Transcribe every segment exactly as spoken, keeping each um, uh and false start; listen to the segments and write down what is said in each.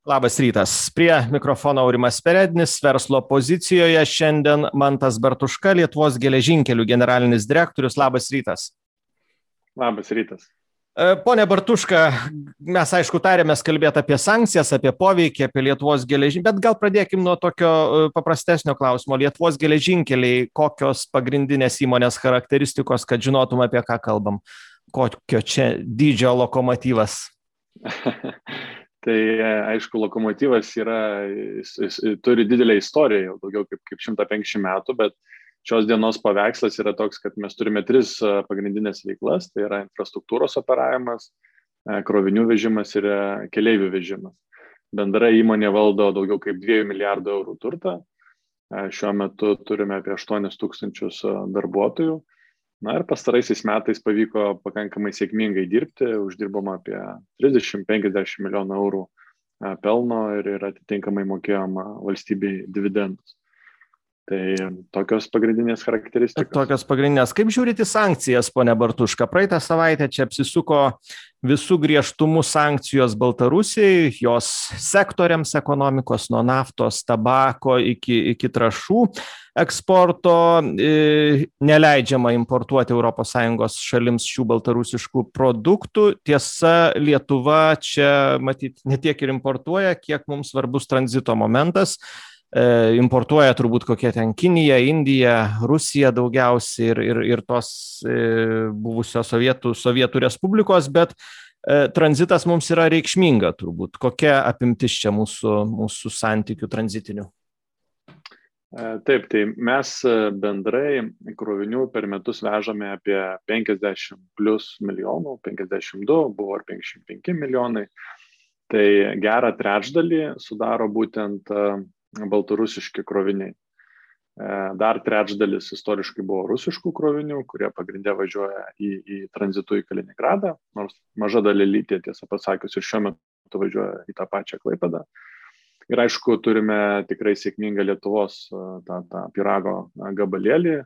Labas rytas. Prie mikrofono Aurimas Perednis, verslo pozicijoje šiandien Mantas Bartuška, Lietuvos geležinkelių generalinis direktorius. Labas rytas. Labas rytas. Pone Bartuška, mes aišku tarėmės kalbėti apie sankcijas, apie poveikį, apie Lietuvos geležinkeliai, bet gal pradėkim nuo tokio paprastesnio klausimo. Lietuvos geležinkeliai, kokios pagrindinės įmonės charakteristikos, kad žinotum, apie ką kalbam? Kokio čia dydžio lokomotyvas? Tai aišku, lokomotyvas yra, jis, jis, turi didelę istoriją, jau daugiau kaip, kaip šimtas penkiasdešimt metų, bet šios dienos paveikslas yra toks, kad mes turime tris pagrindinės veiklas, tai yra infrastruktūros operavimas, krovinių vežimas ir keleivių vežimas. Bendra įmonė valdo daugiau kaip dviejų milijardų eurų turtą, šiuo metu turime apie aštuonis tūkstančius darbuotojų. Na ir pastaraisiais metais pavyko pakankamai sėkmingai dirbti, uždirbama apie trisdešimt penkiasdešimt milijonų eurų pelno ir, ir atitinkamai mokėjom valstybei dividendus. Tai tokios pagrindinės charakteristikos. Tokios pagrindinės. Kaip žiūrite į sankcijas, ponia Bartuška? Praeitą savaitę čia apsisuko visų griežtumų sankcijos Baltarusijai, jos sektoriams ekonomikos, nuo naftos, tabako iki, iki trąšų eksporto. Neleidžiama importuoti Europos Sąjungos šalims šių baltarusiškų produktų. Tiesa, Lietuva čia matyt ne tiek ir importuoja, kiek mums svarbus tranzito momentas. Importuoja turbūt kokie ten Kinija, Indija, Rusija daugiausiai ir, ir, ir tos e, buvusios sovietų, sovietų respublikos, bet e, tranzitas mums yra reikšminga turbūt. Kokia apimtis čia mūsų, mūsų santykių tranzitinių? Taip, tai mes bendrai krovinių per metus vežame apie penkiasdešimt plus milijonų, penkiasdešimt du, buvo ir penkiasdešimt penki milijonai. Tai gerą trečdalį sudaro būtent baltarusiški kroviniai. Dar trečdalis istoriškai buvo rusiškų krovinių, kurie pagrindė važiuoja į, į tranzitų į Kaliningradą, nors maža dalelytė, tiesą pasakius, ir šiuo metu važiuoja į tą pačią Klaipėdą. Ir aišku, turime tikrai sėkmingą Lietuvos tą, tą pyrago gabalėlį,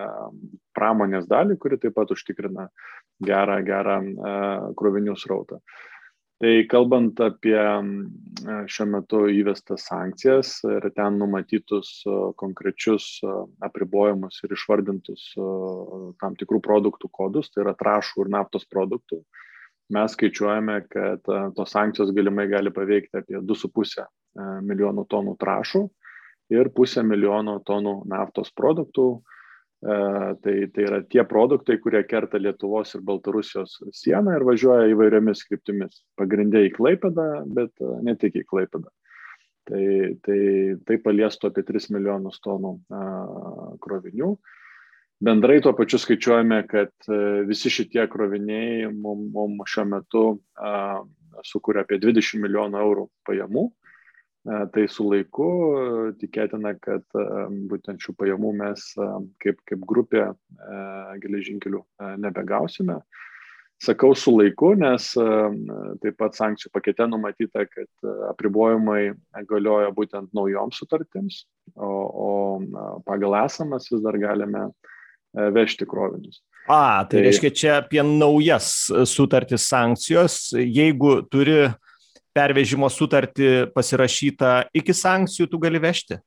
pramonės dalį, kuri taip pat užtikrina gerą, gerą krovinių srautą. Tai kalbant apie šiuo metu įvestas sankcijas ir ten numatytus konkrečius apribojimus ir išvardintus tam tikrų produktų kodus, tai yra trąšų ir naftos produktų, mes skaičiuojame, kad tos sankcijos galimai gali paveikti apie du su puse milijonų tonų trąšų ir pusę milijono tonų naftos produktų. Tai, tai yra tie produktai, kurie kerta Lietuvos ir Baltarusijos sieną ir važiuoja įvairiomis kryptimis. Pagrindė į Klaipėdą, bet ne tik į Klaipėdą. Tai, tai, tai paliestų apie tris milijonus tonų a, krovinių. Bendrai tuo pačiu skaičiuojame, kad visi šitie kroviniai mums mum šiuo metu a, sukuria apie dvidešimt milijonų eurų pajamų. Tai su laiku tikėtina, kad būtent šių pajamų mes kaip, kaip grupė geležinkelių nebegausime. Sakau su laiku, nes taip pat sankcijų pakete numatyta, kad apribojimai galioja būtent naujoms sutartims, o, o pagal esamas vis dar galime vežti krovinius. A, tai, tai reiškia čia apie naujas sutartis sankcijos, jeigu turi pervežimo sutartį pasirašytą iki sankcijų, tu gali vežti?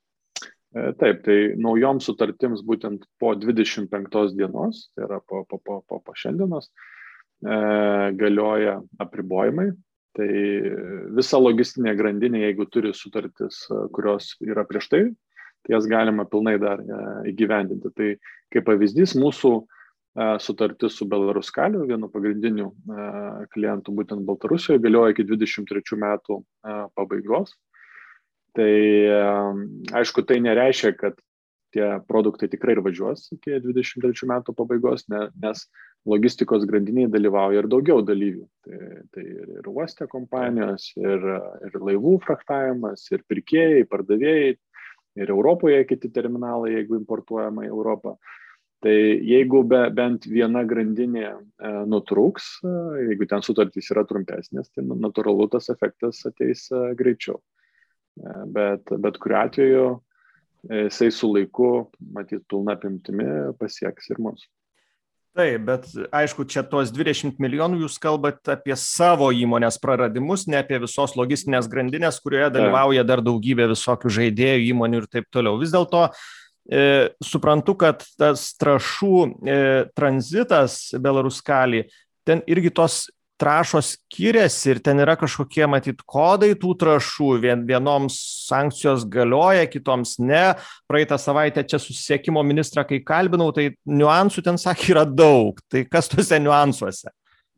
Taip, tai naujom sutartims būtent po dvidešimt penktos dienos, tai yra po, po, po, po, po šiandienos, e, galioja apribojimai. Tai visa logistinė grandinė, jeigu turi sutartis, kurios yra prieš tai, tai jas galima pilnai dar e, įgyvendinti. Tai kaip pavyzdys, mūsų sutartis su Belaruskaliu, vienu pagrindinių klientų būtent Baltarusijoje, galioja iki dvidešimt trečių metų pabaigos. Tai aišku, tai nereiškia, kad tie produktai tikrai ir važiuos iki dvidešimt trečių metų pabaigos, nes logistikos grandiniai dalyvauja ir daugiau dalyvių. Tai, tai ir uoste kompanijos, ir, ir laivų fraktavimas, ir pirkėjai, pardavėjai, ir Europoje kiti terminalai, jeigu importuojama į Europą. Tai jeigu be, bent viena grandinė e, nutrūks, e, jeigu ten sutartys yra trumpesnės, tai natūralu tas efektas ateis e, greičiau. E, bet, bet kuriuo atveju e, jisai su laiku, matyt, pilna apimtimi pasieks ir mus. Taip, bet aišku, čia tuos dvidešimt milijonų jūs kalbate apie savo įmonės praradimus, ne apie visos logistinės grandinės, kurioje dalyvauja dar daugybė visokių žaidėjų, įmonių ir taip toliau. Vis dėlto e, suprantu, kad tas trąšų e, tranzitas Belaruskali, ten irgi tos trąšos skiriasi ir ten yra kažkokie, matyt, kodai tų trąšų. Vien, vienoms sankcijos galioja, kitoms ne. Praeitą savaitę čia susisiekimo ministrą, kai kalbinau, tai niuansų ten, sakė, yra daug. Tai kas tuose niuansuose?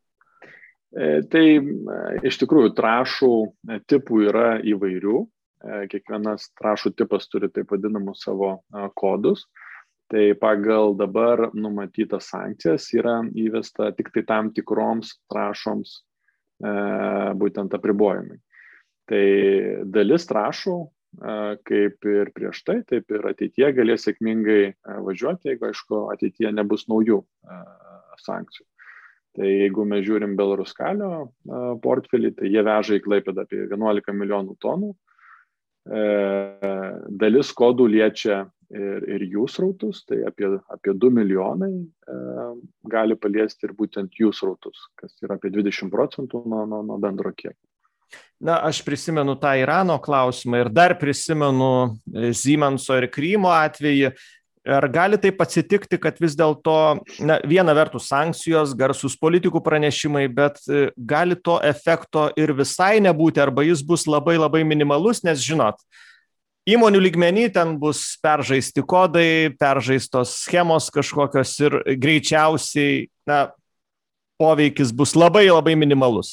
E, tai e, iš tikrųjų trąšų tipų yra įvairių. E, kiekvienas trąšų tipas turi taip vadinamus savo e, kodus. Tai pagal dabar numatytas sankcijas yra įvesta tik tai tam tikroms trąšoms e, būtent apribojimai. Tai dalis trąšų, e, kaip ir prieš tai, taip ir ateityje galės sėkmingai e, važiuoti, jeigu, aišku, ateityje nebus naujų e, sankcijų. Tai jeigu mes žiūrim Belaruskalio e, portfelį, tai jie veža į Klaipėdą apie vienuolika milijonų tonų. E, dalis kodų liečia ir, ir jų srautus, tai apie, apie du milijonai e, gali paliesti ir būtent jų srautus, kas yra apie dvidešimt procentų nuo, nuo, nuo bendro kiekio. Na, aš prisimenu tą Irano klausimą ir dar prisimenu Siemenso ir Krymo atvejį. Ar gali taip atsitikti, kad vis dėlto, na, viena vertus sankcijos, garsus politikų pranešimai, bet gali to efekto ir visai nebūti, arba jis bus labai labai minimalus, nes, žinot, įmonių lygmenį ten bus peržaisti kodai, peržaistos schemos kažkokios ir greičiausiai, na, poveikis bus labai labai minimalus.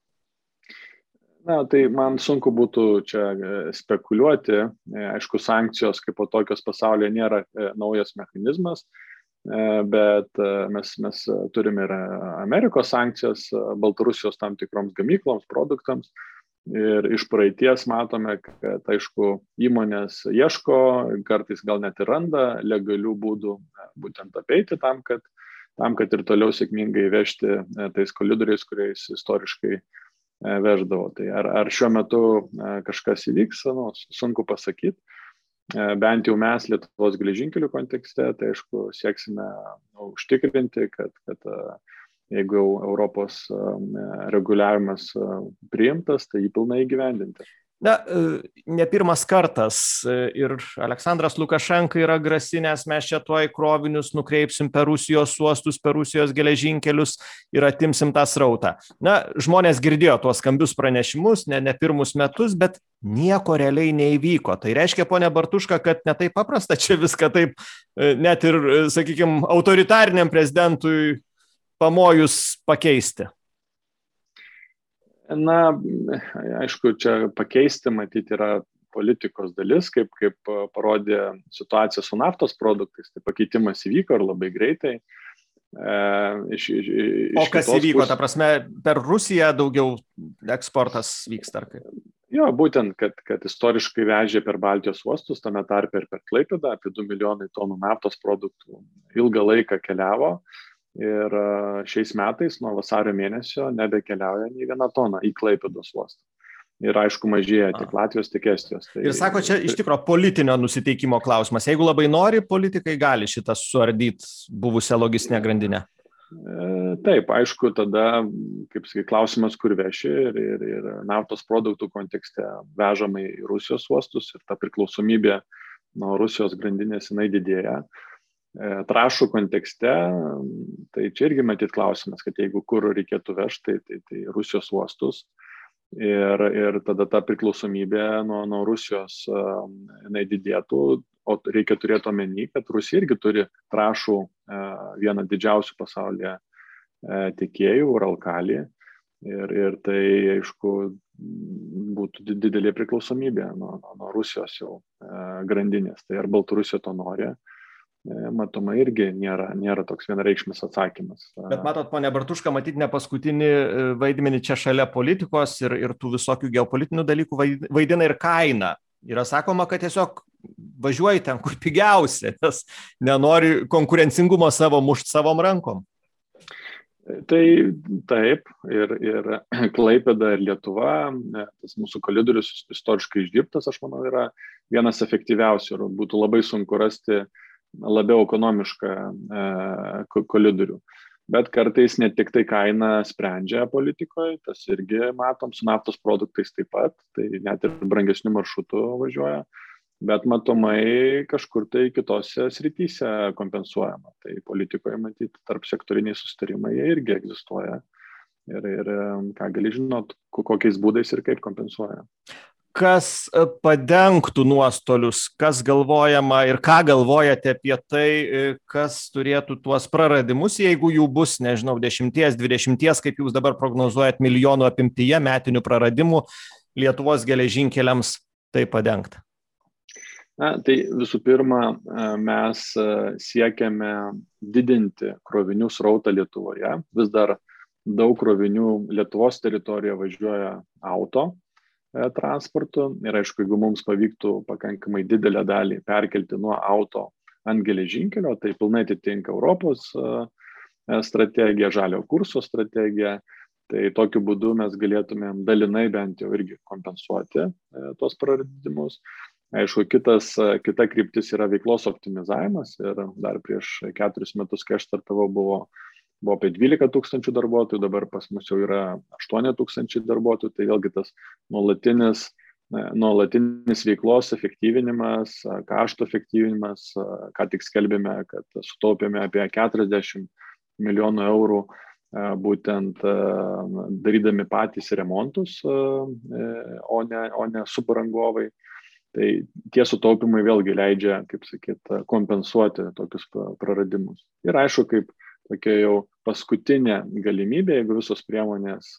Na, tai man sunku būtų čia spekuliuoti. Aišku, sankcijos kaip po tokios pasaulyje nėra naujas mechanizmas, bet mes, mes turime ir Amerikos sankcijas Baltarusijos tam tikroms gamykloms, produktams. Ir iš praeities matome, kad, aišku, įmonės ieško, kartais gal net ir randa legalių būdų būtent apeiti tam, kad, tam, kad ir toliau sėkmingai vežti tais koridoriais, kuriais istoriškai veždavo. Tai ar, ar šiuo metu kažkas įvyks, nu, sunku pasakyti. Bent jau mes Lietuvos geležinkelių kontekste, tai aišku, sieksime nu, užtikrinti, kad, kad jeigu Europos reguliavimas priimtas, tai jį pilnai įgyvendinti. Na, ne pirmas kartas ir Aleksandras Lukašenka yra grasinęs, mes čia tuoj krovinius nukreipsim per Rusijos uostus, per Rusijos geležinkelius ir atimsim tą srautą. Na, žmonės girdėjo tuos skambius pranešimus, ne, ne pirmus metus, bet nieko realiai neįvyko. Tai reiškia, ponia Bartuška, kad ne taip paprasta čia viską taip, net ir, sakykime, autoritariniam prezidentui pamojus pakeisti. Na, aišku, čia pakeisti, matyti, yra politikos dalis, kaip, kaip parodė situacija su naftos produktais. Tai pakeitimas įvyko ir labai greitai. E, iš, iš, iš o kas įvyko, pus... ta prasme, per Rusiją daugiau eksportas vyksta, ar kaip? Jo, būtent, kad, kad istoriškai vežė per Baltijos uostus, tame tarpe ir per Klaipėdą, apie du milijonai tonų naftos produktų ilgą laiką keliavo. Ir šiais metais nuo vasario mėnesio nebekeliauja nei viena tona į Klaipėdos uostą. Ir aišku, mažėja tiek Latvijos, tiek Estijos. Tai... Ir sako, čia iš tikro politinio nusiteikimo klausimas. Jeigu labai nori, politikai gali šitą suardyti buvusią logistinę grandinę. Taip, aišku, tada, kaip sakai, klausimas, kur veši ir, ir, ir naftos produktų kontekste vežamai į Rusijos uostus ir ta priklausomybė nuo Rusijos grandinės jinai didėja. Trąšų kontekste, tai čia irgi matyt klausimas, kad jeigu kur reikėtų vežti, tai, tai, tai Rusijos uostus ir, ir tada ta priklausomybė nuo, nuo Rusijos jinai didėtų, o reikia turėti omeny, kad Rusija irgi turi trąšų vieną didžiausių pasaulyje tiekėjų, Uralkalį, ir, ir tai, aišku, būtų didelė priklausomybė nuo, nuo Rusijos jau grandinės. Tai ar Baltarusija to nori? Matoma, irgi nėra, nėra toks vienareikšmis atsakymas. Bet matot, ponia Bartuška, matyt, ne paskutinį vaidmenį čia šalia politikos ir, ir tų visokių geopolitinių dalykų vaidina ir kaina. Yra sakoma, kad tiesiog važiuoji ten, kur pigiausia, nes nenori konkurencingumo savo mušt savom rankom. Tai taip, ir, ir Klaipėda ir Lietuva, tas mūsų koridorius istoriškai išdirbtas, aš manau, yra vienas efektyviausių ir būtų labai sunku rasti labiau ekonomišką koridorių. Bet kartais ne tik tai kaina sprendžia politikoje, tas irgi matom, su naftos produktais taip pat, tai net ir brangesnių maršrutų važiuoja, bet matomai kažkur tai kitose srityse kompensuojama. Tai politikoje matyti tarp sektoriniai sustarimai jie irgi egzistuoja. Ir, ir ką gali žinot, kokiais būdais ir kaip kompensuoja. Kas padengtų nuostolius, kas galvojama ir ką galvojate apie tai, kas turėtų tuos praradimus, jeigu jų bus, nežinau, dešimties, dvidešimties, kaip jūs dabar prognozuojat, milijonų apimtyje metinių praradimų Lietuvos geležinkeliams tai padengti? Na, tai visų pirma, mes siekiame didinti krovinių srautą Lietuvoje. Vis dar daug krovinių Lietuvos teritorijoje važiuoja auto transportu ir aišku, jeigu mums pavyktų pakankamai didelę dalį perkelti nuo auto ant geležinkelio, tai pilnai atitinka Europos strategiją, žalio kurso strategiją, tai tokiu būdu mes galėtumėm dalinai bent jau irgi kompensuoti tos praradimus. Aišku, kitas, kita kryptis yra veiklos optimizavimas ir dar prieš keturis metus, kai aš startavau, buvo buvo apie dvylika tūkstančių darbuotojų, dabar pas mus jau yra aštuoni tūkstančiai darbuotojų, tai vėlgi tas nuolatinis, nuolatinis veiklos efektyvinimas, kaštų efektyvinimas, ką tik skelbėme, kad sutaupėme apie keturiasdešimt milijonų eurų būtent darydami patys remontus, o ne, o ne subrangovai. Tai tie sutaupimai vėlgi leidžia, kaip sakyt, kompensuoti tokius praradimus. Ir aišku, kaip tokia jau paskutinė galimybė, jeigu visos priemonės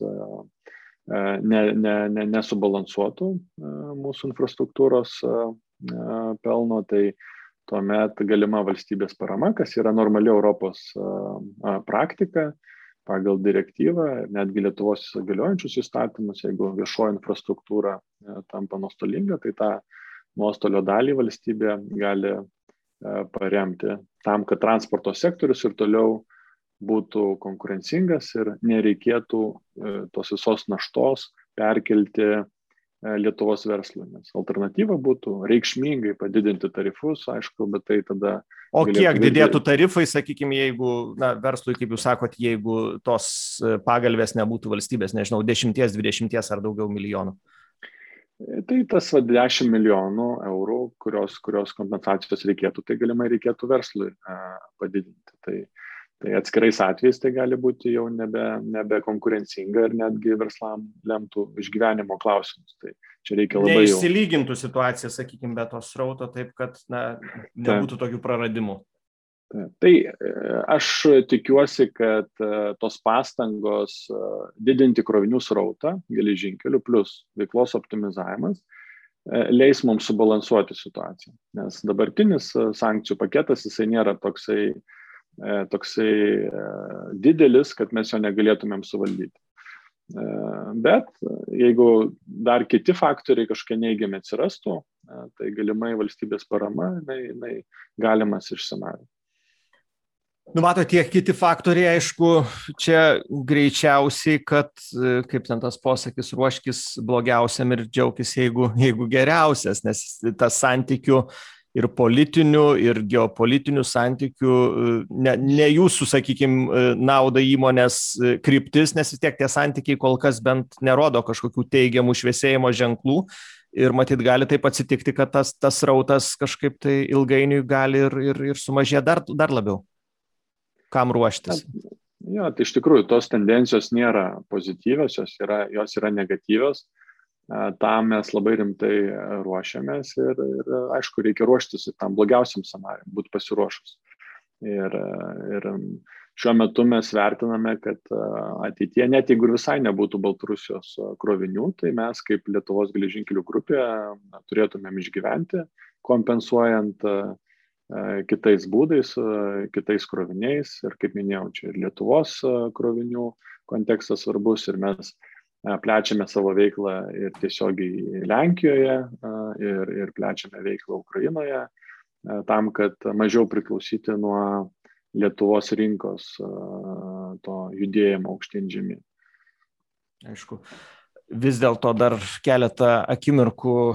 ne, ne, ne, nesubalansuotų mūsų infrastruktūros pelno, tai tuomet galima valstybės parama, kas yra normali Europos praktika pagal direktyvą, netgi Lietuvos galiojančius įstatymus, jeigu viešoji infrastruktūra tampa nuostolinga, tai tą nuostolio dalį valstybė gali paremti tam, kad transporto sektorius ir toliau būtų konkurencingas ir nereikėtų tos visos naštos perkelti Lietuvos verslui. Nes alternatyva būtų reikšmingai padidinti tarifus, aišku, bet tai tada... O kiek didėtų tarifai, sakykime, jeigu, na, verslui, kaip jūs sakot, jeigu tos pagalvės nebūtų valstybės, nežinau, dešimties, dvidešimties ar daugiau milijonų? Tai tas va, dešimt milijonų eurų, kurios, kurios kompensacijos reikėtų, tai galimai reikėtų verslui padidinti. Tai Tai atskirais atvejais tai gali būti jau nebe, nebe konkurencinga ir netgi verslam lemtų išgyvenimo klausimus. Tai čia reikia labai jau... Neišsilygintų situacija, sakykime, be to srauto, taip kad na, nebūtų tokių praradimų. Tai, tai aš tikiuosi, kad tos pastangos didinti krovinių srautą, geležinkelių plus veiklos optimizavimas leis mums subalansuoti situaciją. Nes dabartinis sankcijų paketas, jisai nėra toksai toksai didelis, kad mes jo negalėtumėm suvaldyti. Bet jeigu dar kiti faktoriai kažkokie neigiami atsirastų, tai galimai valstybės parama, jinai, jinai galimas iš scenarijų. Nu, mato, tie kiti faktoriai, aišku, čia greičiausiai, kad, kaip ten tas posakis, ruoškis blogiausiam ir džiaukis, jeigu, jeigu geriausias, nes tas santykių ir politinių, ir geopolitinių santykių, ne, ne jūsų, sakykime, nauda įmonės kryptis, nes vis tiek tie santykiai kol kas bent nerodo kažkokių teigiamų šviesėjimo ženklų ir matyt gali taip atsitikti, kad tas, tas rautas kažkaip tai ilgainiui gali ir, ir, ir sumažėti dar, dar labiau. Kam ruoštis? Jo, tai iš tikrųjų tos tendencijos nėra pozityvios, jos yra, jos yra negatyvios. Tam mes labai rimtai ruošiamės ir, ir aišku, reikia ruoštis tam blogiausiam scenarijui, būti pasiruošus. Ir, ir šiuo metu mes vertiname, kad ateityje, net jeigu visai nebūtų Baltarusijos krovinių, tai mes kaip Lietuvos geležinkelių grupė turėtumėm išgyventi, kompensuojant kitais būdais, kitais kroviniais. Ir kaip minėjau, čia ir Lietuvos krovinių kontekstas svarbus ir mes plečiame savo veiklą ir tiesiogiai Lenkijoje ir, ir plečiame veiklą Ukrainoje tam, kad mažiau priklausyti nuo Lietuvos rinkos to judėjimo aukštyn žemyn. Aišku, vis dėlto dar keletą akimirkų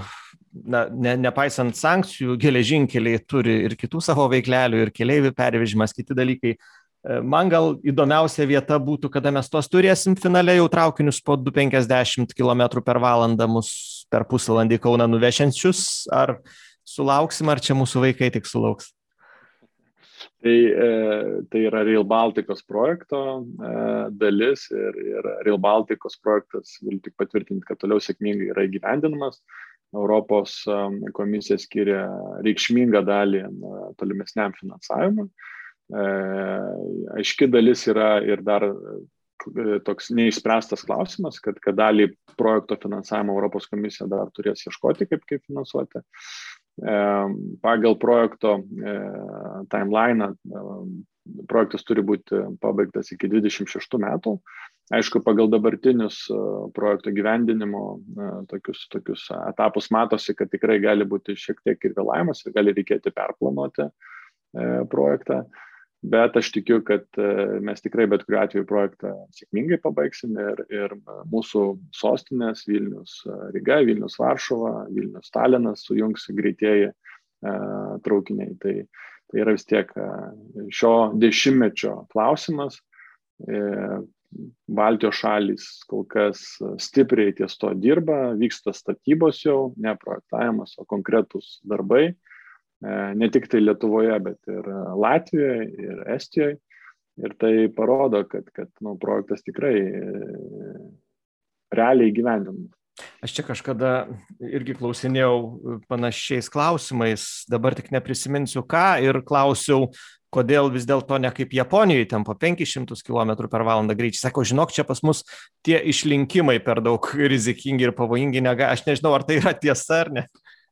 na, ne, nepaisant sankcijų, geležinkeliai turi ir kitų savo veiklelių, ir keleivių pervežimas, kiti dalykai. Man gal įdomiausia vieta būtų, kada mes tos turėsim finale jau traukinius po du penkiasdešimt kilometrų per valandą mus per pusvalandį Kauną nuvešiančius, ar sulauksim, ar čia mūsų vaikai tik sulauks? Tai, tai yra Rail Baltikos projekto dalis ir, ir Rail Baltikos projektas, galiu tik patvirtinti, kad toliau sėkmingai yra įgyvendinamas. Europos komisija skiria reikšmingą dalį tolimesniam finansavimui. Aiški dalis yra ir dar toks neišspręstas klausimas, kad, kad dalį projekto finansavimo Europos komisija dar turės ieškoti, kaip, kaip finansuoti. Pagal projekto timeline projektas turi būti pabaigtas iki dvidešimt šeštų metų. Aišku, pagal dabartinius projekto gyvendinimo tokius, tokius etapus matosi, kad tikrai gali būti šiek tiek ir vėlavimas ir gali reikėti perplanuoti projektą. Bet aš tikiu, kad mes tikrai bet kuriuo atveju projektą sėkmingai pabaigsim ir, ir mūsų sostinės Vilnius Ryga, Vilnius Varšuva, Vilnius Talinas sujungs greitieji e, traukiniai. Tai, tai yra vis tiek šio dešimtmečio klausimas. E, Baltijos šalys kol kas stipriai ties to dirba, vyksta statybos jau, ne projektavimas, o konkretūs darbai. Ne tik tai Lietuvoje, bet ir Latvijoje, ir Estijoje. Ir tai parodo, kad, kad nu, projektas tikrai realiai įgyvendinamas. Aš čia kažkada irgi klausinėjau panašiais klausimais, dabar tik neprisiminsiu ką, ir klausiau, kodėl vis dėlto ne kaip Japonijoje, ten po penkis šimtus kilometrų per valandą greičiai. Sako, žinok, čia pas mus tie išlinkimai per daug rizikingi ir pavojingi. Nega... Aš nežinau, ar tai yra tiesa ar ne.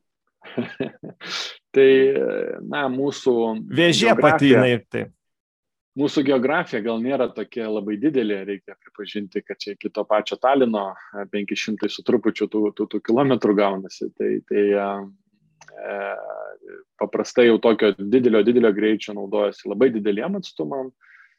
Tai, na, mūsų Vėžė pati jinai, tai. Mūsų geografija gal nėra tokia labai didelė, reikia pripažinti, kad čia kito pačio Talino penki šimtai su trupučiu tų, tų, tų kilometrų gaunasi. Tai, tai e, paprastai jau tokio didelio, didelio greičio naudojasi labai dideliem atstumam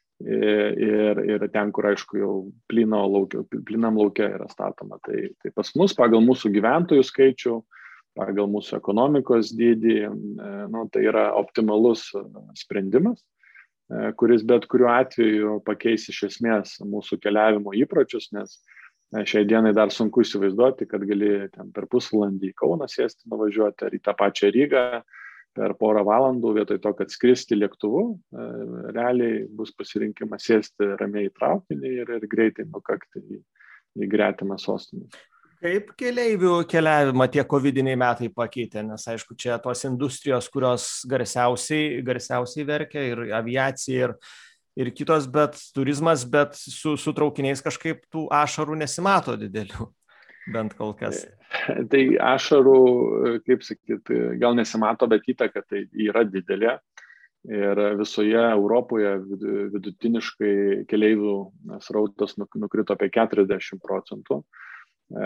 ir, ir ten, kur aišku jau plyno laukia, plynam laukia yra statoma. Tai, tai pas mus pagal mūsų gyventojų skaičių, pagal mūsų ekonomikos dydį, nu, tai yra optimalus sprendimas, kuris bet kuriuo atveju pakeis iš esmės mūsų keliavimo įpročius, nes šiai dienai dar sunku įsivaizduoti, kad gali ten per pusvalandį į Kauną sėsti, nuvažiuoti ar į tą pačią Rygą per porą valandų, vietoj to, kad skristi lėktuvu, realiai bus pasirinkimas sėsti ramiai į traukinį ir, ir greitai nukakti į, į gretimą sostinę. Kaip keleivių keliavimą tie kovidiniai metai pakeitė, nes aišku, čia tos industrijos, kurios garsiausiai, garsiausiai verkia, ir aviacija, ir, ir kitos, bet turizmas, bet su, su traukiniais kažkaip tų ašarų nesimato didelių, bent kol kas. Tai ašarų, kaip sakyt, gal nesimato, bet įtaka tai yra didelė. Ir visoje Europoje vidutiniškai keleivių srautas nukrito apie keturiasdešimt procentų. E,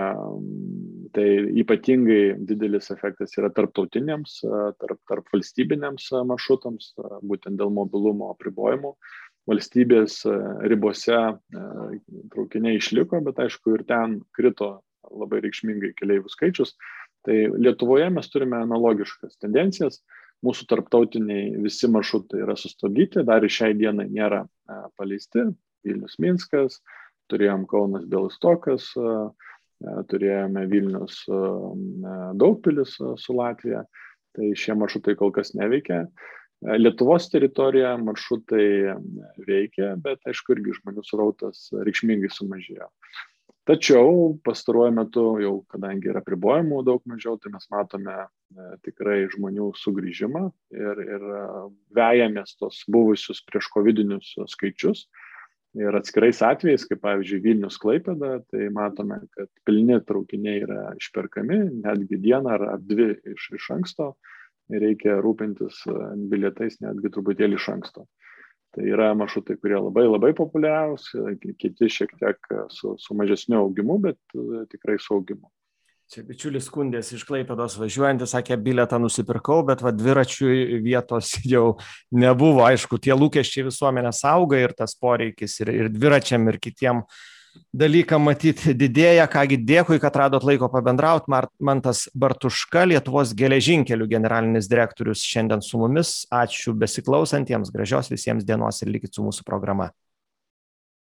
tai ypatingai didelis efektas yra tarptautiniams, tarp, tarp valstybiniams maršrutams, būtent dėl mobilumo apribojimų. Valstybės ribose traukiniai išliko, bet aišku ir ten krito labai reikšmingai keleivių skaičius. Tai Lietuvoje mes turime analogiškas tendencijas. Mūsų tarptautiniai visi maršrutai yra sustabdyti, dar šiai dienai nėra paleisti. Vilnius Minskas, turėjom Kaunas Bialystokas, turėjome Vilnius Daugpilis su Latvija, tai šie maršrutai kol kas neveikia. Lietuvos teritorija maršrutai veikia, bet aišku irgi žmonių srautas reikšmingai sumažėjo. Tačiau pastaruoju metu jau, kadangi yra apribojimų daug mažiau, tai mes matome tikrai žmonių sugrįžimą ir, ir vejamės tos buvusius prieš kovidinius skaičius. Ir atskirais atvejais, kaip pavyzdžiui Vilnius Klaipėda, tai matome, kad pilni traukiniai yra išperkami, netgi dieną ar, ar dvi iš, iš anksto, ir reikia rūpintis bilietais netgi truputėlį iš anksto. Tai yra maršrutai, kurie labai labai populiarūs, kiti šiek tiek su, su mažesniu augimu, bet tikrai su augimu. Čia bičiulis skundėsi iš Klaipėdos važiuojantis, sakė, bilietą nusipirkau, bet va dviračiui vietos jau nebuvo. Aišku, tie lūkesčiai visuomenės auga ir tas poreikis ir, ir dviračiam, ir kitiem dalykam matyt didėja. Ką gi, dėkui, kad radot laiko pabendraut. Mantas Bartuška, Lietuvos geležinkelių generalinis direktorius, šiandien su mumis. Ačiū besiklausantiems, gražios visiems dienos ir likit su mūsų programa.